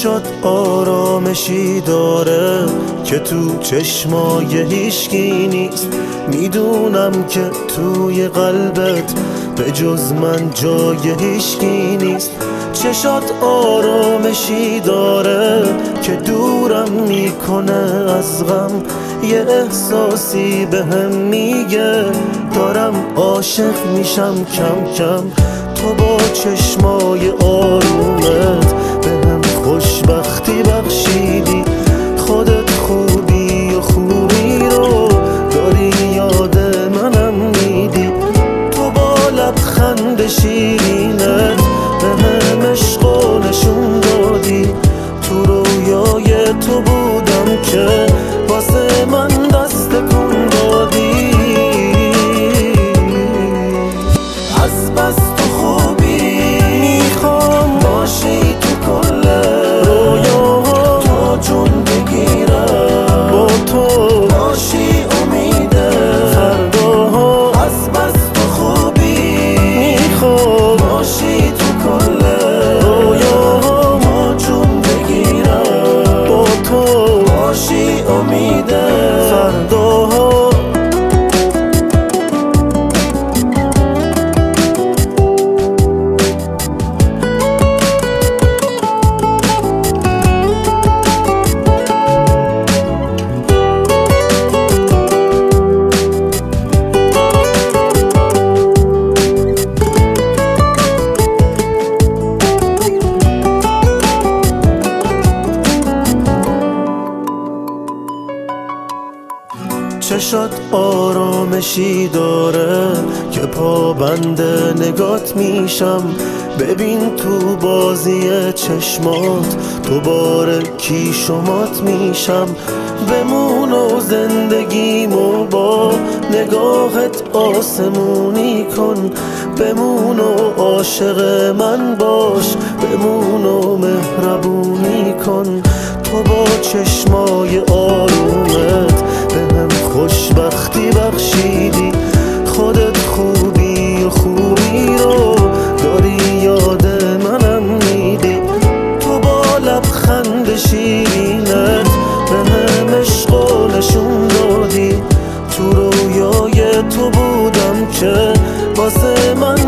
چشات آرامشی داره که تو چشمای هیچکی نیست. میدونم که توی قلبت به جز من جای هیچکی نیست. چشات آرامشی داره که دورم میکنه از غم. یه احساسی بهم میگه دارم عاشق میشم کم کم. تو با چشمای آرومت بهم خوشبختی بخشیدی. خودت خوبی و خوبی رو داری یاد منم میدی. تو با لبخند شیرینت بهم عشقو نشون دادی. تو رویای تو بودم که واسه من دست کن دادی. از بس تو خوبی میخوام باشی تو کل رویاها. تو جون بگیرم با تو باشی امید فرداها. از بس تو خوبی میخوام باشی تو کل رویاها. ما جون بگیرم با تو باشی امید فرداها. چشات آرامشی داره که پابند نگات میشم. ببین تو بازی چشمات دوباره کی شمات میشم. بمون و زندگیمو با نگاهت آسمونی کن. بمون و عاشق من باش. بمون و مهربونی کن. تو با چشمای آرومت بهم خوشبختی بخشیدی. خودت خوبی و خوبی رو داری یاد منم میدی. تو با لبخند شیرینت بهم عشقو نشون دادی. تو رویای تو بودم که واسه من